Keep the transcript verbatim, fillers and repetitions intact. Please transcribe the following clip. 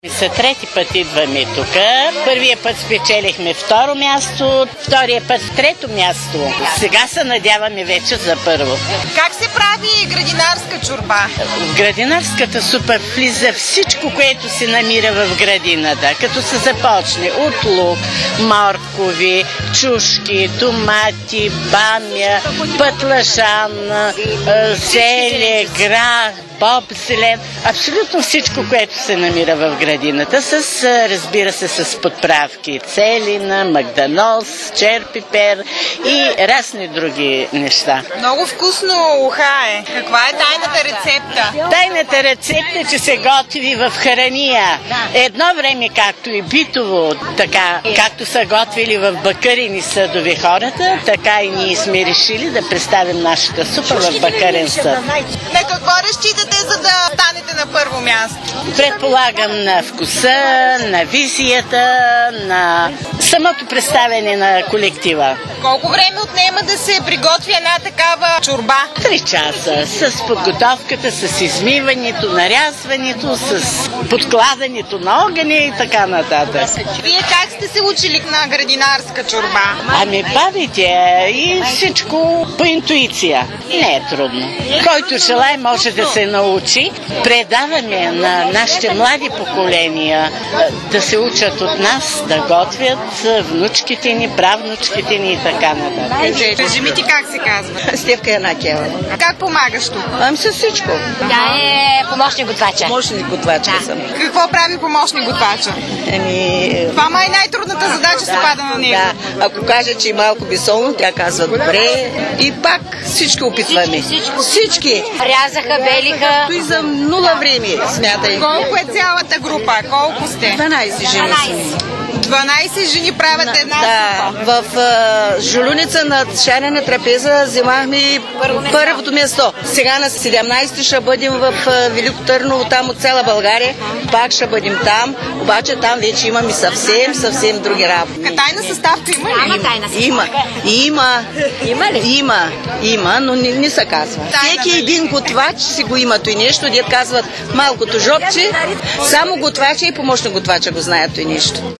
За трети път идваме тук. Първия път спечелихме второ място, втория път трето място. Сега се надяваме вече за първо. Как се прави градинарска чорба? В градинарската супа влиза всичко, което се намира в градината. Като се започне от лук, моркови, чушки, томати, бамя, пътлашан, зеле, грах, боб, зелен. Абсолютно всичко, което се намира в градината, с, разбира се, с подправки. Целина, магданоз, черпипер и разни други неща. Много вкусно уха е. Каква е тайната рецепта? Тайната рецепта е, че се готви в харания. Едно време, както и битово, така, както са готвили в бакърини съдови хората, така и ние сме решили да представим нашата супа в бакърен съд. На какво разчитате, за да станете на първо място? Предполагам на вкуса, на визията, на самото представяне на колектива. Колко време отнема да се приготви една такава чорба? Три часа. С подготовката, с измиването, нарязването, с подкладането на огъня и така нататък. Вие как сте се учили на градинарска чорба? Ами бабите и всичко по интуиция. Не е трудно. Който желае, може да се научи. Предаваме на нашите млади поколения да се учат от нас, да готвят внучките ни, правнучките ни и така нататък. Кажи ми ти как се казва? Стефка Янакиева. Как помагаш тук? Ами с всичко. Тя е помощник готвача. Помощник готвача да. съм. Какво прави помощник готвача? Ами... Това май най-трудната задача се пада на него. Да. Ако каже, че е малко бесолно, тя казва добре. И пак всички опитваме. Всички. Всички. Рязаха, белиха. То и за нула време, смятай. Колко е цялата група? Колко сте? дванайсет жени сме. дванайсет жени правят една Да, супа. в а, Жулюница на шарена трапеза вземахме първото място. Сега на седемнайсети ще бъдем в а, Велико Търново, там от цяла България. Пак ще бъдем там, обаче там вече имаме съвсем, съвсем други работи. Тайна съставка има ли? Ама тайна съставка. Има, има, Има ли? има, има, но не, не се казва. Тайна, Всеки един готвач си го има и нещо, дед казват малкото жопче, само готвача и помощник готвача го знаят и нещо.